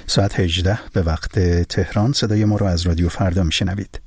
ساعت 18 به وقت تهران. صدای ما را از رادیو فردا میشنوید.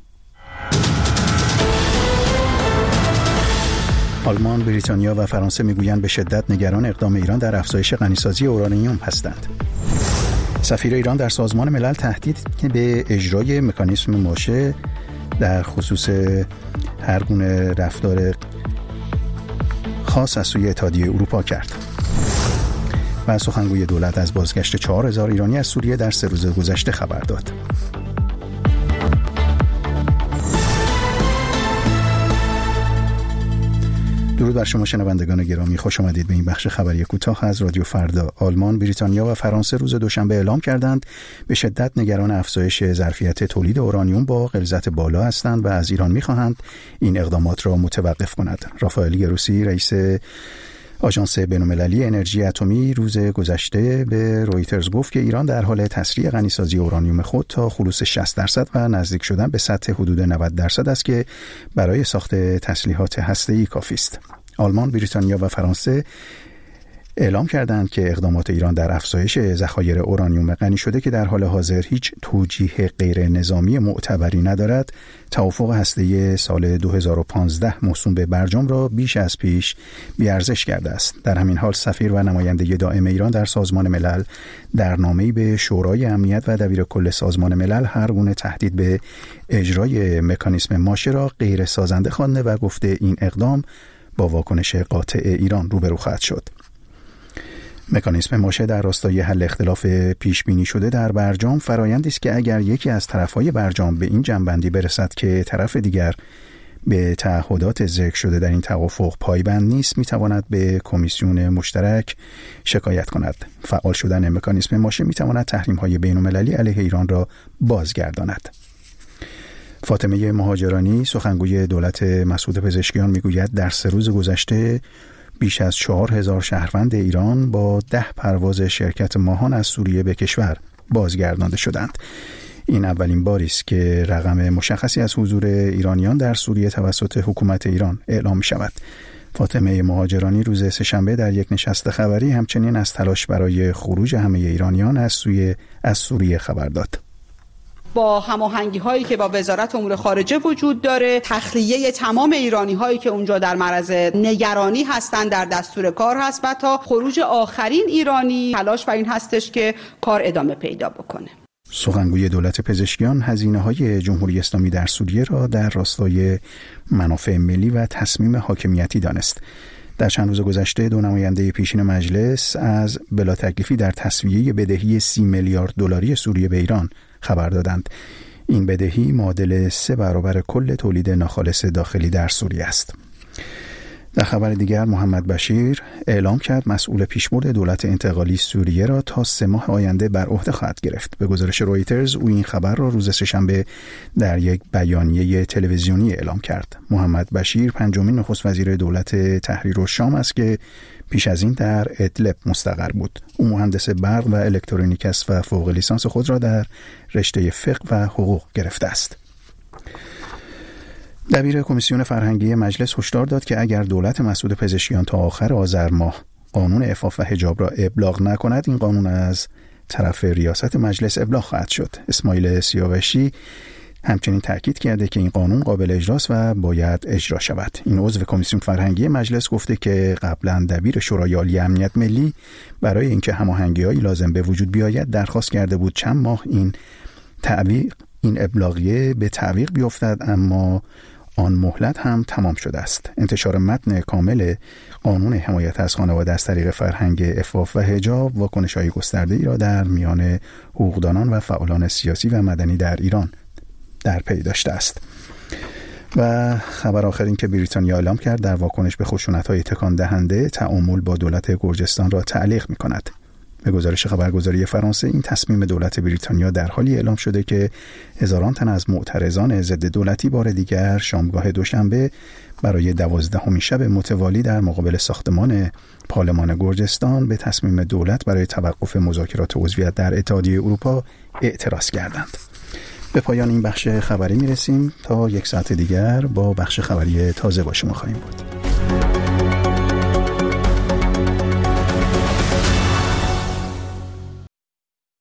آلمان، بریتانیا و فرانسه میگویند به شدت نگران اقدام ایران در افزایش غنیسازی اورانیوم هستند. سفیر ایران در سازمان ملل تهدید به اجرای مکانیزم ماشه در خصوص هر گونه رفتار خاص از سوی اتحادیه اروپا کرد. و سخنگوی دولت از بازگشت 4000 ایرانی از سوریه در 3 روز گذشته خبر داد. درود بر شما شنوندگان گرامی، خوش آمدید به این بخش خبری کوتاه از رادیو فردا. آلمان، بریتانیا و فرانسه روز دوشنبه اعلام کردند به شدت نگران افزایش ظرفیت تولید اورانیوم با غلظت بالا هستند و از ایران می‌خواهند این اقدامات را متوقف کند. رافائل گروسی، رئیس آژانس بین‌المللی انرژی اتمی، روز گذشته به رویترز گفت که ایران در حال تسریع غنیسازی اورانیوم خود تا خلوص 60% و نزدیک شدن به سطح حدود 90% است که برای ساخت تسلیحات هسته‌ای کافی است. آلمان، بریتانیا و فرانسه اعلام کردند که اقدامات ایران در افزایش ذخایر اورانیوم غنی شده که در حال حاضر هیچ توجیه غیر نظامی معتبری ندارد، توافق هسته‌ای سال 2015 موسوم به برجام را بیش از پیش بی‌ارزش کرده است. در همین حال سفیر و نماینده دائم ایران در سازمان ملل در نامه‌ای به شورای امنیت و دبیرکل سازمان ملل هر گونه تهدید به اجرای مکانیزم ماشه را غیر سازنده خوانده و گفته این اقدام با واکنش قاطع ایران روبرو خواهد شد. مکانیزم ماشه در راستای حل اختلاف پیش بینی شده در برجام فرآیندی است که اگر یکی از طرف‌های برجام به این جنبندی برسد که طرف دیگر به تعهدات ذکر شده در این توافق پایبند نیست، میتواند به کمیسیون مشترک شکایت کند. فعال شدن مکانیزم ماشه میتواند تحریم‌های بین‌المللی علیه ایران را بازگرداند. فاطمه مهاجرانی، سخنگوی دولت مسعود پزشکیان، میگوید در 3 روز گذشته بیش از 4000 شهروند ایران با 10 پرواز شرکت ماهان از سوریه به کشور بازگردانده شدند. این اولین باری است که رقم مشخصی از حضور ایرانیان در سوریه توسط حکومت ایران اعلام می شود. فاطمه مهاجرانی روز سه‌شنبه در یک نشست خبری همچنین از تلاش برای خروج همه ایرانیان از سوریه خبر داد. با هماهنگی هایی که با وزارت امور خارجه وجود داره، تخلیه تمام ایرانی هایی که اونجا در معرض نگرانی هستند در دستور کار هست و تا خروج آخرین ایرانی تلاش بر این هستش که کار ادامه پیدا بکنه. سخنگوی دولت پزشکیان هزینه‌های جمهوری اسلامی در سوریه را در راستای منافع ملی و تصمیم حاکمیتی دانست. در چند روز گذشته 2 نماینده پیشین مجلس از بلا تکلیفی در تسویه بدهی 30 میلیارد دلاری سوریه به ایران خبر دادند. این بدهی معادل 3 برابر کل تولید ناخالص داخلی در سوریه است. در خبر دیگر، محمد بشیر اعلام کرد مسئول پیشبرد دولت انتقالی سوریه را تا 3 ماه آینده بر عهده خواهد گرفت. به گزارش رویترز او این خبر را روز سه‌شنبه در یک بیانیه تلویزیونی اعلام کرد. محمد بشیر 5مین نخست وزیر دولت تحریرالشام است که پیش از این در ادلب مستقر بود. او مهندس برق و الکترونیک است و فوق لیسانس خود را در رشته فقه و حقوق گرفته است. دبیر کمیسیون فرهنگی مجلس هشدار داد که اگر دولت مسعود پزشکیان تا آخر آذر ماه قانون عفاف و حجاب را ابلاغ نکند، این قانون از طرف ریاست مجلس ابلاغ خواهد شد. اسماعیل سیاوشی همچنین تاکید کرده که این قانون قابل اجراست و باید اجرا شود. این عضو کمیسیون فرهنگی مجلس گفته که قبلا دبیر شورای عالی امنیت ملی برای اینکه هماهنگی‌های لازم به وجود بیاید درخواست کرده بود چند ماه این ابلاغیه به تعویق بیفتد، اما آن مهلت هم تمام شده است. انتشار متن کامل قانون حمایت از خانواده از طریق فرهنگ عفاف و حجاب واکنش‌های گسترده‌ای را در میان حقوقدانان و فعالان سیاسی و مدنی در ایران در پی داشته است. و خبر آخر این که بریتانیا اعلام کرد در واکنش به خشونت‌های تکان دهنده تعامل با دولت گرجستان را تعلیق می‌کند. به گزارش خبرگزاری فرانسه، این تصمیم دولت بریتانیا در حالی اعلام شده که هزاران تن از معترضان ضد دولتی بار دیگر شامگاه دوشنبه برای 12مین شب متوالی در مقابل ساختمان پارلمان گرجستان به تصمیم دولت برای توقف مذاکرات عضویت در اتحادیه اروپا اعتراض کردند. به پایان این بخش خبری میرسیم. تا 1 ساعت دیگر با بخش خبری تازه با شما خواهیم بود.